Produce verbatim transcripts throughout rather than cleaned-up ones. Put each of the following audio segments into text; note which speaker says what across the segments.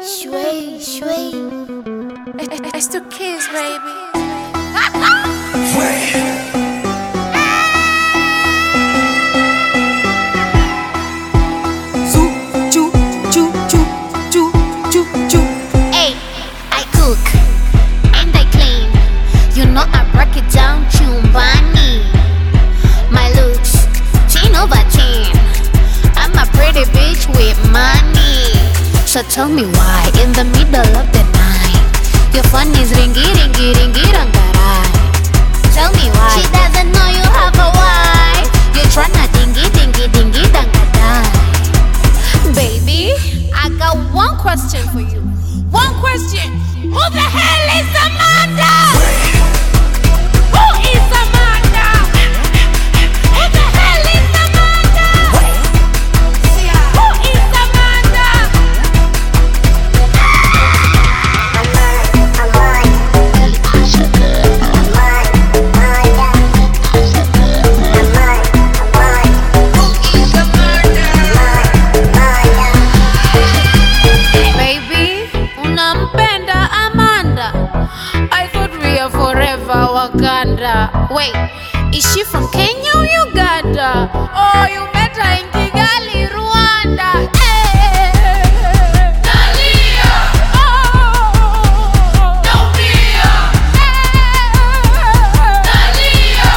Speaker 1: Shui, shui. It's the kids, baby.
Speaker 2: Hey, I cook and I clean. You know I break it down chumbani. My looks, chin over chin. I'm a pretty bitch with money. So tell me why in the middle of the night your phone is ringy, ringy, ringy, rangarai. Tell me why she doesn't know you have a wife. You're tryna dingy, dingy, dingy, dangadai. Baby, I got one question for you. One question. Who the hell is Amanda? Who is Amanda? Who the hell is Amanda? Who is Amanda? Baby, unampenda Amanda? I thought we are forever Wakanda. Wait, is she from Kenya or Uganda? Oh, you met her in Kigali, Rwanda. Hey. Nalia. Oh. Naumia. Hey. Nalia.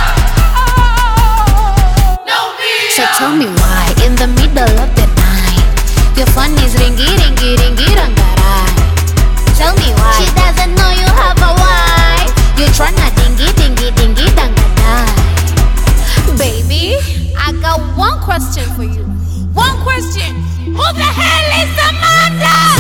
Speaker 2: Oh. Naumia. So tell me why in the middle of the night your phone is ringy, ringy, ringy, rangarai. Tell me why she doesn't know you have a wife. You're tryna dingy, dingy, dingy, dangadai. Baby, I got one question for you. One question. Who the hell is Amanda?